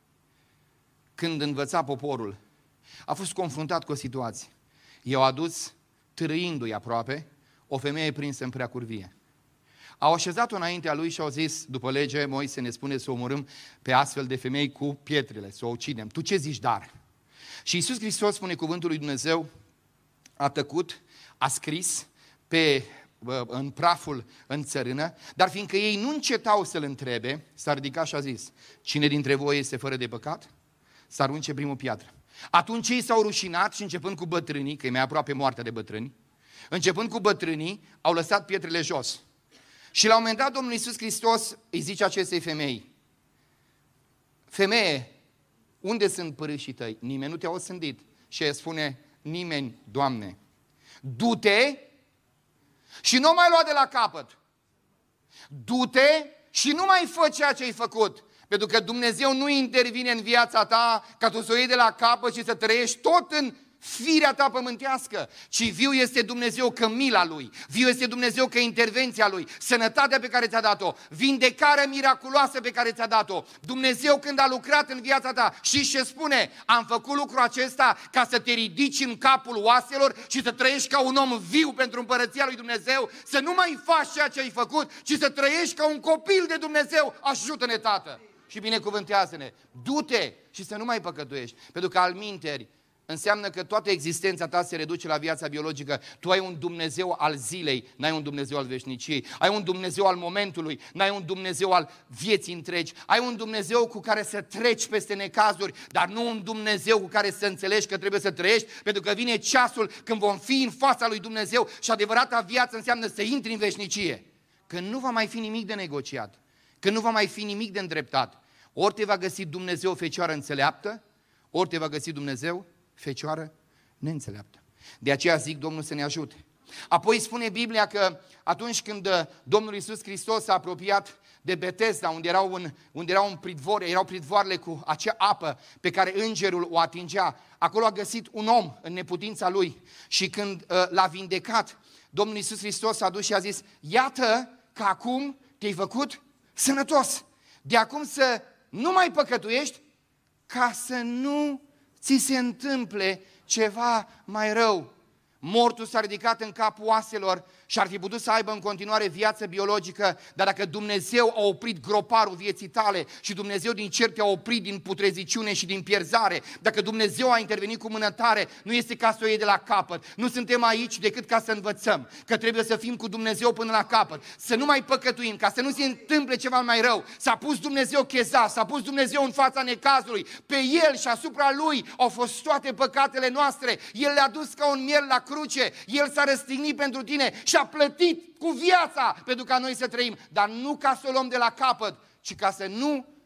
când învăța poporul, a fost confruntat cu o situație. I-au adus, târâindu-i aproape, o femeie prinsă în prea curvie. Au așezat-o înaintea lui și au zis, după lege, Moise ne spune să omorâm pe astfel de femei cu pietrele, să o ucidem. Tu ce zici, dar? Și Iisus Hristos, spune cuvântul lui Dumnezeu, a tăcut, a scris în praful în țărână, dar fiindcă ei nu încetau să-l întrebe, s-a ridicat și a zis, cine dintre voi este fără de păcat? Să arunce primul piatră. Atunci ei s-au rușinat și începând cu bătrânii, că e mai aproape moartea de bătrâni, începând cu bătrânii, au lăsat pietrele jos. Și la un moment dat Domnul Iisus Hristos îi zice acestei femei, femeie, unde sunt părâșii tăi? Nimeni nu te-a osândit. Și ea spune, nimeni, Doamne, du-te și nu mai lua de la capăt. Du-te și nu mai fă ceea ce ai făcut. Pentru că Dumnezeu nu intervine în viața ta ca tu să o iei de la capăt și să trăiești tot în firea ta pământească, ci viu este Dumnezeu că mila Lui, viu este Dumnezeu că intervenția Lui, sănătatea pe care ți-a dat-o, vindecarea miraculoasă pe care ți-a dat-o. Dumnezeu când a lucrat în viața ta și ce spune, am făcut lucrul acesta ca să te ridici în capul oaselor și să trăiești ca un om viu pentru împărăția lui Dumnezeu, să nu mai faci ceea ce ai făcut, ci să trăiești ca un copil de Dumnezeu. Ajută-ne, Tată, și binecuvântează-ne. Du-te și să nu mai păcătuiești, pentru că alminteri înseamnă că toată existența ta se reduce la viața biologică. Tu ai un Dumnezeu al zilei, n-ai un Dumnezeu al veșniciei. Ai un Dumnezeu al momentului, n-ai un Dumnezeu al vieții întregi. Ai un Dumnezeu cu care să treci peste necazuri, dar nu un Dumnezeu cu care să înțelegi că trebuie să trăiești, pentru că vine ceasul când vom fi în fața lui Dumnezeu și adevărata viață înseamnă să intri în veșnicie. Când nu va mai fi nimic de negociat, când nu va mai fi nimic de îndreptat. Ori te va găsi Dumnezeu o fecioară înțeleaptă, ori te va găsi Dumnezeu fecioară neînțeleaptă. De aceea zic, Domnul să ne ajute. Apoi spune Biblia că atunci când Domnul Iisus Hristos s-a apropiat de Betesda, unde erau un pridvor, erau pridvoarele cu acea apă pe care îngerul o atingea, acolo a găsit un om în neputința lui și când l-a vindecat, Domnul Iisus Hristos s-a dus și a zis, iată că acum te-ai făcut sănătos. De acum să nu mai păcătuiești ca să nu ți se întâmple ceva mai rău. Mortul s-a ridicat în capul oaselor și ar fi putut să aibă în continuare viață biologică, dar dacă Dumnezeu a oprit groparul vieții tale și Dumnezeu din cer te-a oprit din putreziciune și din pierzare, dacă Dumnezeu a intervenit cu mână tare, nu este ca să o iei de la capăt. Nu suntem aici decât ca să învățăm că trebuie să fim cu Dumnezeu până la capăt, să nu mai păcătuim, ca să nu se întâmple ceva mai rău. S-a pus Dumnezeu cheza, s-a pus Dumnezeu în fața necazului, pe El și asupra Lui au fost toate păcatele noastre, El le-a dus ca un miel la cruce, El s-a răstignit pentru tine și a plătit cu viața pentru ca noi să trăim, dar nu ca să o luăm de la capăt, ci ca să nu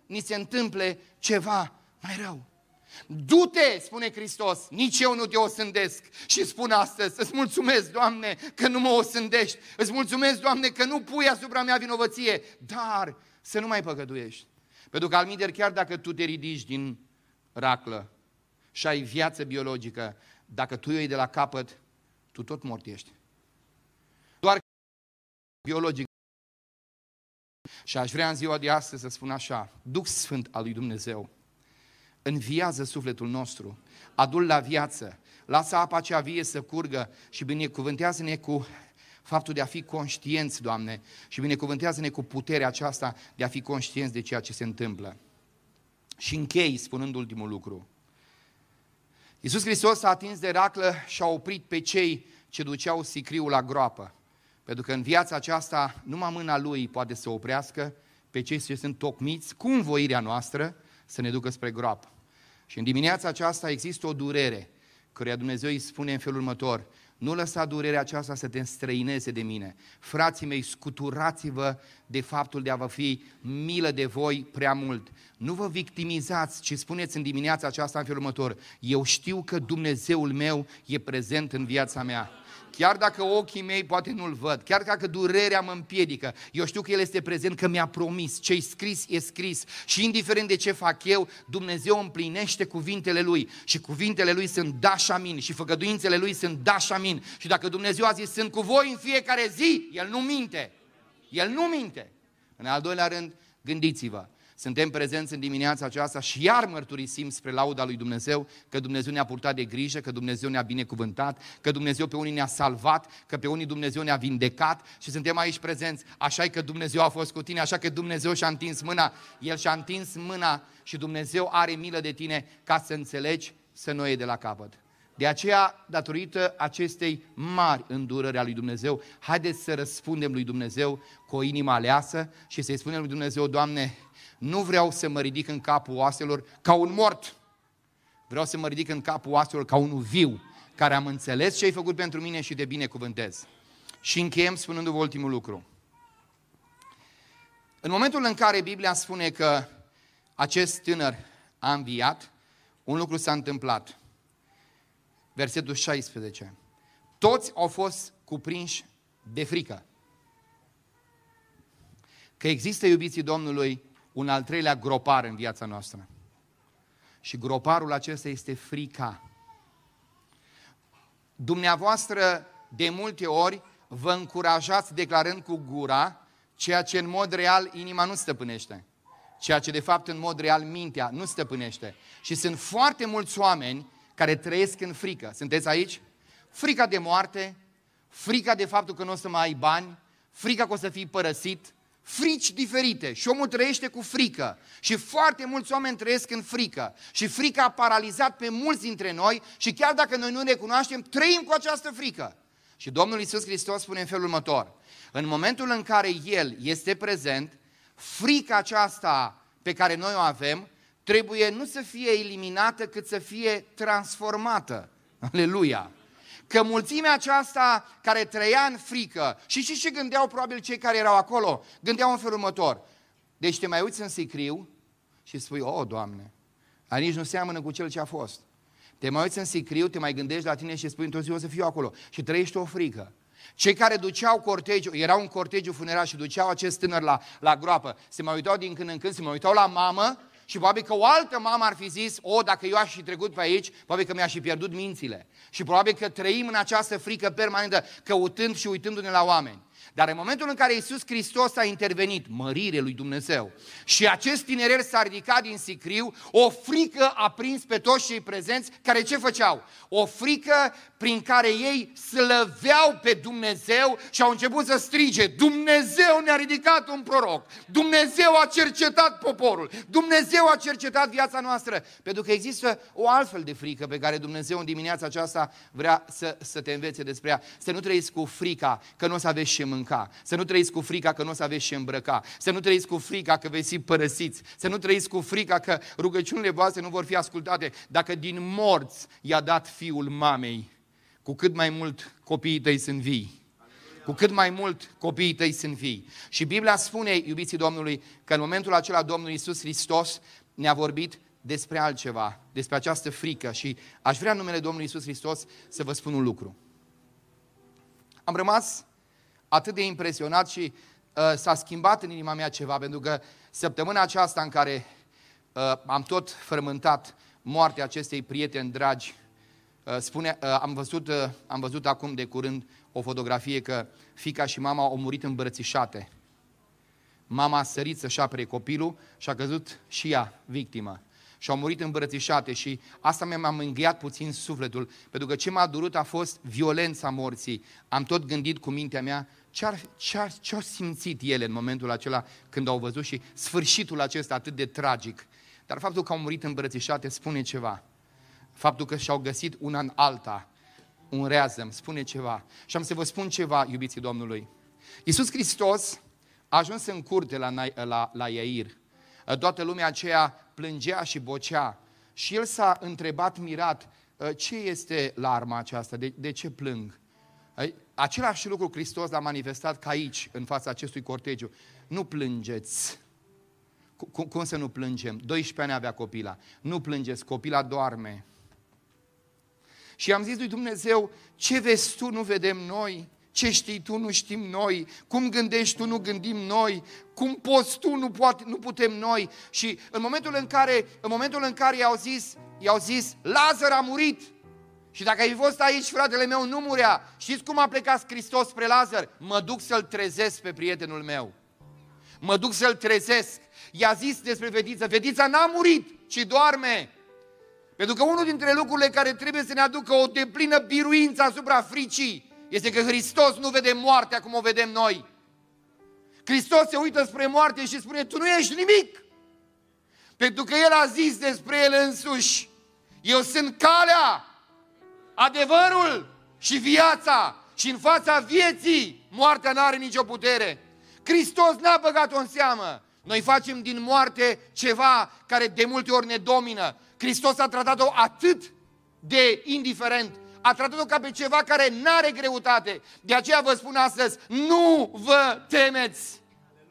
ni se întâmple ceva mai rău. Du-te, spune Hristos, nici eu nu te osândesc. Și spun astăzi, îți mulțumesc, Doamne, că nu mă osândești. Îți mulțumesc, Doamne, că nu pui asupra mea vinovăție. Dar să nu mai păcătuiești. Pentru că, alminteri, chiar dacă tu te ridici din raclă și ai viață biologică, dacă tu o iei de la capăt, tu tot mort ești. Doar biologic. Și aș vrea în ziua de astăzi să spun așa, Duh Sfânt al lui Dumnezeu, înviază sufletul nostru, adu-l la viață, lasă apa cea vie să curgă și binecuvântează-ne cu faptul de a fi conștienți, Doamne, și binecuvântează-ne cu puterea aceasta de a fi conștienți de ceea ce se întâmplă. Și închei spunând ultimul lucru. Iisus Hristos a atins de raclă și a oprit pe cei ce duceau sicriul la groapă. Pentru că în viața aceasta numai mâna Lui poate să oprească pe cei ce sunt tocmiți cu învoirea noastră să ne ducă spre groapă. Și în dimineața aceasta există o durere, căreia Dumnezeu îi spune în felul următor: nu lăsa durerea aceasta să te înstrăineze de mine. Frații mei, scuturați-vă de faptul de a vă fi milă de voi prea mult. Nu vă victimizați, ci spuneți în dimineața aceasta în felul următor: eu știu că Dumnezeul meu e prezent în viața mea. Chiar dacă ochii mei poate nu-L văd, chiar dacă durerea mă împiedică, eu știu că El este prezent, că mi-a promis, ce-i scris e scris și indiferent de ce fac eu, Dumnezeu împlinește cuvintele Lui și cuvintele Lui sunt da și amin și făgăduințele Lui sunt da și amin. Și dacă Dumnezeu a zis sunt cu voi în fiecare zi, El nu minte. El nu minte. În al doilea rând, gândiți-vă. Suntem prezenți în dimineața aceasta și iar mărturisim spre lauda lui Dumnezeu că Dumnezeu ne-a purtat de grijă, că Dumnezeu ne-a binecuvântat, că Dumnezeu pe unii ne-a salvat, că pe unii Dumnezeu ne-a vindecat și suntem aici prezenți. Așa că Dumnezeu a fost cu tine, așa că Dumnezeu și-a întins mâna, El și-a întins mâna și Dumnezeu are milă de tine ca să înțelegi, să nu o iei de la capăt. De aceea, datorită acestei mari îndurări a lui Dumnezeu, haideți să răspundem lui Dumnezeu cu o inimă aleasă și să-i spunem lui Dumnezeu: Doamne, nu vreau să mă ridic în capul oaselor ca un mort. Vreau să mă ridic în capul oaselor ca unul viu, care am înțeles ce ai făcut pentru mine și te binecuvântez. Și încheiem spunându-vă ultimul lucru. În momentul în care Biblia spune că acest tânăr a înviat, un lucru s-a întâmplat. Versetul 16. Toți au fost cuprinși de frică. Că există, iubiții Domnului, un al treilea gropar în viața noastră. Și groparul acesta este frica. Dumneavoastră, de multe ori, vă încurajați declarând cu gura ceea ce în mod real inima nu stăpânește. Ceea ce de fapt în mod real mintea nu stăpânește. Și sunt foarte mulți oameni care trăiesc în frică. Sunteți aici? Frica de moarte, frica de faptul că nu o să mai ai bani, frica că o să fii părăsit, frici diferite și omul trăiește cu frică și foarte mulți oameni trăiesc în frică și frica a paralizat pe mulți dintre noi și chiar dacă noi nu ne cunoaștem, trăim cu această frică. Și Domnul Iisus Hristos spune în felul următor: în momentul în care El este prezent, frica aceasta pe care noi o avem trebuie nu să fie eliminată, cât să fie transformată. Aleluia! Că mulțimea aceasta care trăia în frică și gândeau probabil cei care erau acolo, gândeau în felul următor: deci te mai uiți în sicriu și spui: o, Doamne, dar nici nu seamănă cu cel ce a fost. Te mai uiți în sicriu, te mai gândești la tine și spui: într-o zi o să fiu acolo și trăiești o frică. Cei care duceau cortegiu, erau un cortegiu funerar și duceau acest tânăr la groapă, se mai uitau din când în când, se mai uitau la mamă și probabil că o altă mamă ar fi zis: o, dacă eu aș fi trecut pe aici, probabil că mi-aș fi pierdut mințile. Și probabil că trăim în această frică permanentă, căutând și uitându-ne la oameni. Dar în momentul în care Iisus Hristos a intervenit, mărire lui Dumnezeu, și acest tineret s-a ridicat din sicriu, o frică a prins pe toți cei prezenți, care ce făceau? O frică prin care ei slăveau pe Dumnezeu și au început să strige: Dumnezeu ne-a ridicat un proroc, Dumnezeu a cercetat poporul, Dumnezeu a cercetat viața noastră. Pentru că există o altfel de frică pe care Dumnezeu în dimineața aceasta vrea să te învețe despre ea. Să nu trăiți cu frica că nu o să aveți ce mânca, să nu trăiți cu frica că nu o să aveți ce îmbrăca, să nu trăiți cu frica că veți fi părăsiți, să nu trăiți cu frica că rugăciunile voastre nu vor fi ascultate. Dacă din morți i-a dat fiul mamei, cu cât mai mult copiii tăi sunt vii. cu cât mai mult copiii tăi sunt vii. Și Biblia spune, iubiții Domnului, că în momentul acela Domnul Iisus Hristos ne-a vorbit despre altceva, despre această frică. Și aș vrea în numele Domnului Iisus Hristos să vă spun un lucru. Am rămas atât de impresionat și s-a schimbat în inima mea ceva, pentru că săptămâna aceasta în care am tot frământat moartea acestei prieteni dragi, am văzut acum de curând o fotografie că fiica și mama au murit îmbrățișate. Mama a sărit să-și apere copilul și a căzut și ea victimă. Și au murit îmbrățișate și asta mi-a mângâiat puțin sufletul, pentru că ce m-a durut a fost violența morții. Am tot gândit cu mintea mea ce-au simțit ele în momentul acela când au văzut și sfârșitul acesta atât de tragic. Dar faptul că au murit îmbrățișate spune ceva. Faptul că și-au găsit una în alta un reazăm spune ceva. Și am să vă spun ceva, iubiții Domnului. Iisus Hristos a ajuns în curte la Iair. Toată lumea aceea plângea și bocea. Și el s-a întrebat mirat, ce este larma aceasta? De ce plâng? Același lucru Hristos l-a manifestat ca aici, în fața acestui cortegiu. Nu plângeți. Cum să nu plângem? 12 ani avea copila. Nu plângeți, copila doarme. Și am zis lui Dumnezeu, ce vezi tu, nu vedem noi. Ce știi tu, nu știm noi. Cum gândești tu, nu gândim noi. Cum poți tu, nu putem noi. Și în momentul în care i-au zis, Lazar a murit. Și dacă ai fost aici, fratele meu, nu murea. Știți cum a plecat Hristos spre Lazar? Mă duc să-l trezesc pe prietenul meu. Mă duc să-l trezesc. I-a zis despre fetiță, fetița n-a murit, ci doarme. Pentru că unul dintre lucrurile care trebuie să ne aducă o deplină biruință asupra fricii este că Hristos nu vede moartea cum o vedem noi. Hristos se uită spre moarte și spune, tu nu ești nimic. Pentru că El a zis despre El însuși, eu sunt calea, adevărul și viața. Și în fața vieții, moartea n-are nicio putere. Hristos n-a băgat-o în seamă. Noi facem din moarte ceva care de multe ori ne domină. Hristos a tratat-o atât de indiferent, a tratat-o ca pe ceva care n-are greutate. De aceea vă spun astăzi, nu vă temeți!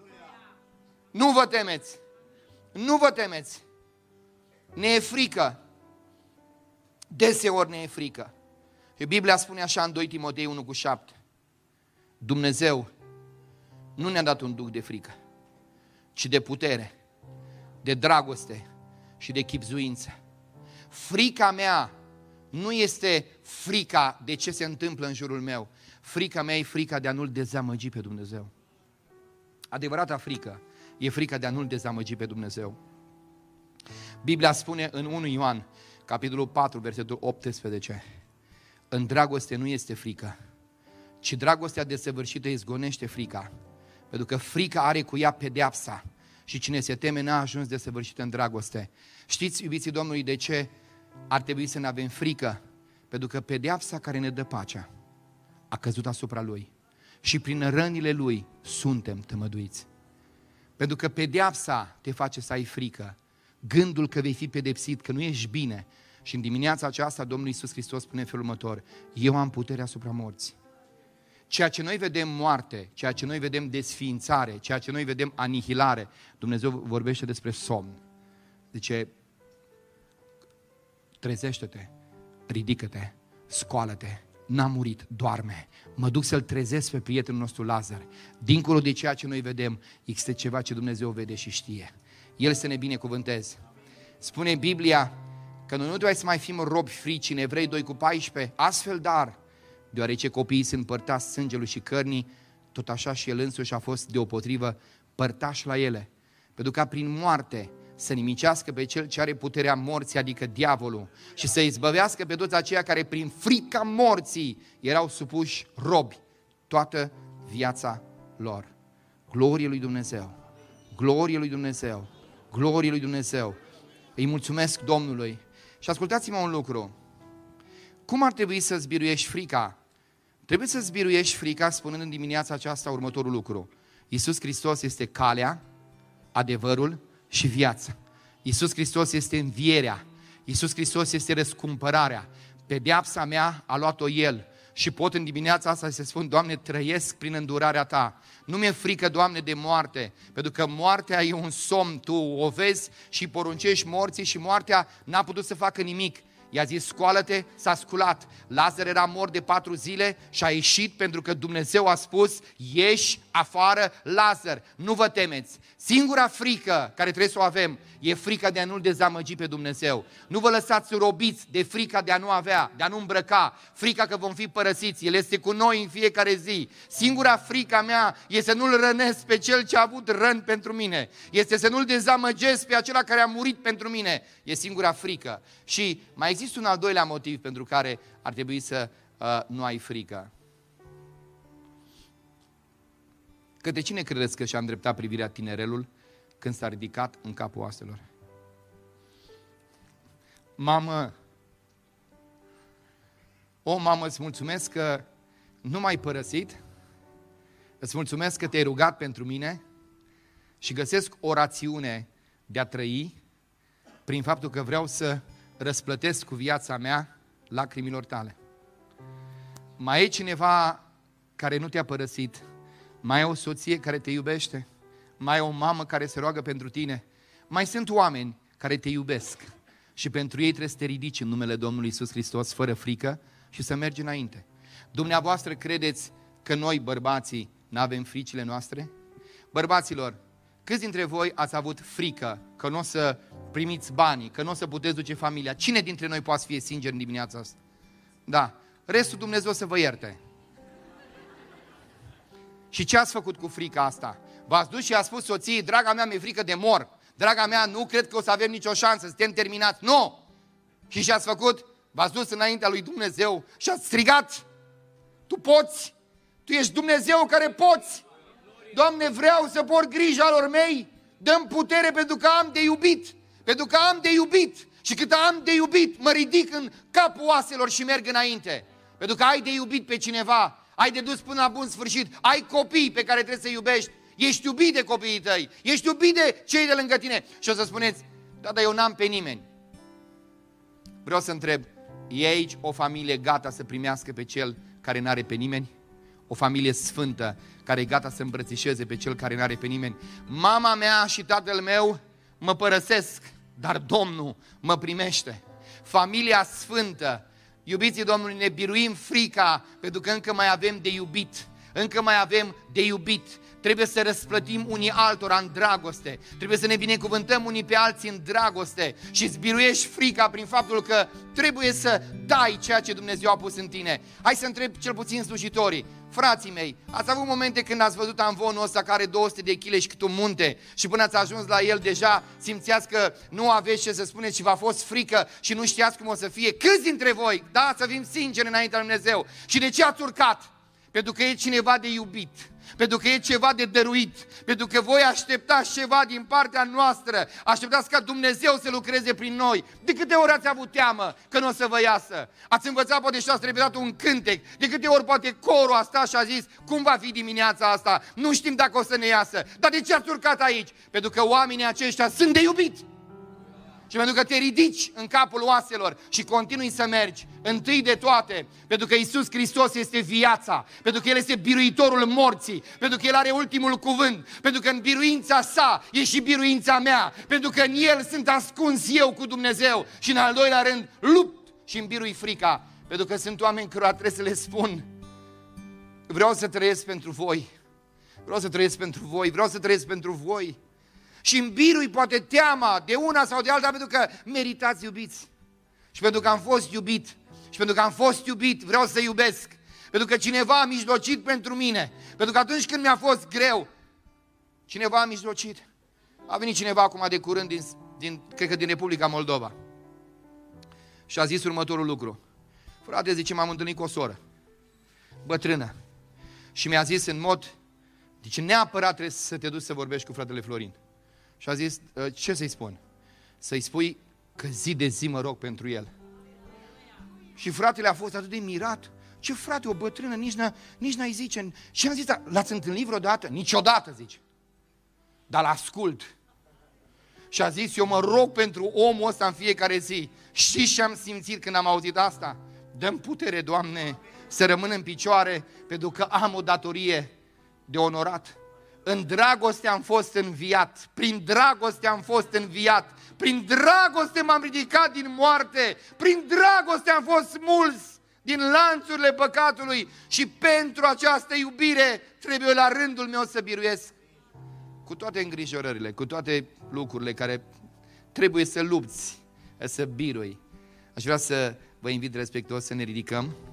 Nu vă temeți! Nu vă temeți! Ne e frică. Deseori ne e frică. Și Biblia spune așa în 2 Timotei 1:7. Dumnezeu nu ne-a dat un duh de frică, ci de putere, de dragoste și de chibzuință. Frica mea nu este frica de ce se întâmplă în jurul meu. Frica mea e frica de a nu-L dezamăgi pe Dumnezeu. Adevărata frică e frica de a nu-L dezamăgi pe Dumnezeu. Biblia spune în 1 Ioan, capitolul 4, versetul 18, în dragoste nu este frică, ci dragostea desăvârșită izgonește frica, pentru că frica are cu ea pedeapsa și cine se teme n-a ajuns desăvârșit în dragoste. Știți, iubiții Domnului, de ce ar trebui să ne avem frică? Pentru că pedeapsa care ne dă pacea a căzut asupra Lui și prin rănile Lui suntem tămăduiți. Pentru că pedeapsa te face să ai frică, gândul că vei fi pedepsit, că nu ești bine. Și în dimineața aceasta Domnul Iisus Hristos spune în felul următor, eu am putere asupra morții. Ceea ce noi vedem moarte, ceea ce noi vedem desființare, ceea ce noi vedem anihilare, Dumnezeu vorbește despre somn. Zice, trezește-te, ridică-te, scoală-te, n-a murit, doarme. Mă duc să-l trezesc pe prietenul nostru Lazar. Dincolo de ceea ce noi vedem, este ceva ce Dumnezeu vede și știe. El să ne binecuvânteze. Spune Biblia că noi nu trebuie să mai fim robi frici în Evrei 2:14, astfel dar, deoarece copiii sunt părtași sângelui și cărnii, tot așa și el însuși a fost deopotrivă părtaș la ele. Pentru ca prin moarte să nimicească pe cel ce are puterea morții, adică diavolul, și să izbăvească pe toți aceia care prin frica morții erau supuși robi toată viața lor. Glorie lui Dumnezeu! Glorie lui Dumnezeu! Glorie lui Dumnezeu! Îi mulțumesc Domnului! Și ascultați-mă un lucru. Cum ar trebui să-ți biruiești frica? Trebuie să-ți biruiești frica spunând în dimineața aceasta următorul lucru. Iisus Hristos este calea, adevărul și viața. Iisus Hristos este învierea. Iisus Hristos este răscumpărarea. Pedeapsa mea a luat-o El Și pot în dimineața asta să spun, Doamne, trăiesc prin îndurarea Ta. Nu mi-e frică, Doamne, de moarte, pentru că moartea e un somn, Tu o vezi și poruncești morții și moartea n-a putut să facă nimic. I-a zis, scoală-te, s-a sculat. Lazar era mort de 4 zile și a ieșit pentru că Dumnezeu a spus, ieși afară, Lazar, nu vă temeți. Singura frică care trebuie să o avem e frica de a nu-L dezamăgi pe Dumnezeu. Nu vă lăsați robiți de frica de a nu avea, de a nu îmbrăca, frica că vom fi părăsiți. El este cu noi în fiecare zi. Singura frica mea este să nu-L rănesc pe Cel ce a avut răni pentru mine. Este să nu-L dezamăgesc pe acela care a murit pentru mine. E singura frică. Și mai există un al doilea motiv pentru care ar trebui să nu ai frică. Către cine credeți că și-a îndreptat privirea tinerelul când s-a ridicat în capul oaselor? Mamă, o mamă, îți mulțumesc că nu m-ai părăsit, îți mulțumesc că te-ai rugat pentru mine și găsesc o rațiune de a trăi prin faptul că vreau să răsplătesc cu viața mea lacrimilor tale. Mai e cineva care nu te-a părăsit? Mai e o soție care te iubește? Mai e o mamă care se roagă pentru tine? Mai sunt oameni care te iubesc și pentru ei trebuie să te ridici în numele Domnului Iisus Hristos fără frică și să mergi înainte. Dumneavoastră credeți că noi, bărbații, n-avem fricile noastre? Bărbaților, câți dintre voi ați avut frică că nu o să primiți banii, că nu o să puteți duce familia? Cine dintre noi poate să fie sincer în dimineața asta? Da, restul Dumnezeu să vă ierte. Și ce ați făcut cu frica asta? V-ați dus și a spus soției, draga mea, mi-e frică de mor. Draga mea, nu cred că o să avem nicio șansă, suntem terminați. Nu! Și ce ați făcut? V-ați dus înaintea lui Dumnezeu și ați strigat. Tu poți! Tu ești Dumnezeu care poți! Doamne, vreau să port grija lor mei, dă-mi putere pentru că am de iubit. Pentru că am de iubit. Și cât am de iubit, mă ridic în capul oaselor și merg înainte. Pentru că ai de iubit pe cineva, ai de dus până la bun sfârșit, ai copii pe care trebuie să iubești, ești iubit de copiii tăi, ești iubit de cei de lângă tine. Și o să spuneți, da, dar eu n-am pe nimeni. Vreau să întreb, e aici o familie gata să primească pe cel care n-are pe nimeni? O familie sfântă care e gata să îmbrățișeze pe cel care n-are pe nimeni? Mama mea și tatăl meu mă părăsesc, dar Domnul mă primește. Familia sfântă. Iubiții Domnului, ne biruim frica pentru că încă mai avem de iubit. Încă mai avem de iubit. Trebuie să răsplătim unii altora în dragoste. Trebuie să ne binecuvântăm unii pe alții în dragoste. Și îți biruiești frica prin faptul că trebuie să dai ceea ce Dumnezeu a pus în tine. Hai să întreb cel puțin slujitorii. Frații mei, ați avut momente când ați văzut amvonul ăsta care are 200 de kg și cât un munte și până ați ajuns la el deja simțeați că nu aveți ce să spuneți și v-a fost frică și nu știați cum o să fie? Câți dintre voi, da, să fim sinceri înaintea lui Dumnezeu, și de ce ați urcat? Pentru că e cineva de iubit, pentru că e ceva de dăruit, pentru că voi așteptați ceva din partea noastră, așteptați ca Dumnezeu să lucreze prin noi. De câte ori ați avut teamă că nu o să vă iasă? Ați învățat poate și ați repetat un cântec, de câte ori poate corul a stat și a zis, cum va fi dimineața asta? Nu știm dacă o să ne iasă, dar de ce ați urcat aici? Pentru că oamenii aceștia sunt de iubit. Și pentru că te ridici în capul oaselor și continui să mergi, întâi de toate, pentru că Iisus Hristos este viața, pentru că El este biruitorul morții, pentru că El are ultimul cuvânt, pentru că în biruința sa e și biruința mea, pentru că în El sunt ascuns eu cu Dumnezeu și în al doilea rând lupt și îmi birui frica, pentru că sunt oameni cărora trebuie să le spun, vreau să trăiesc pentru voi, vreau să trăiesc pentru voi, vreau să trăiesc pentru voi. Și îmi birui poate teama de una sau de alta pentru că meritați iubiți. Și pentru că am fost iubit. Și pentru că am fost iubit vreau să iubesc. Pentru că cineva a mijlocit pentru mine. Pentru că atunci când mi-a fost greu, cineva a mijlocit. A venit cineva acum de curând cred că din Republica Moldova. Și a zis următorul lucru. Frate, zice, m-am întâlnit cu o soră bătrână. Și mi-a zis în mod, zice, neapărat trebuie să te duci să vorbești cu fratele Florin. Și a zis, ce să-i spun? Să-i spui că zi de zi mă rog pentru el. Și fratele a fost atât de mirat. Ce frate, o bătrână, nici n-ai zice. Și am zis, l-ați întâlnit vreodată? Niciodată, zice. Dar l-ascult. Și a zis, eu mă rog pentru omul ăsta în fiecare zi. Știți ce am simțit când am auzit asta? Dă-mi putere, Doamne, să rămân în picioare, pentru că am o datorie de onorat. În dragoste am fost înviat, prin dragoste am fost înviat, prin dragoste m-am ridicat din moarte, prin dragoste am fost smuls din lanțurile păcatului și pentru această iubire trebuie la rândul meu să biruiesc. Cu toate îngrijorările, cu toate lucrurile care trebuie să lupți, să birui. Aș vrea să vă invit respectuos să ne ridicăm.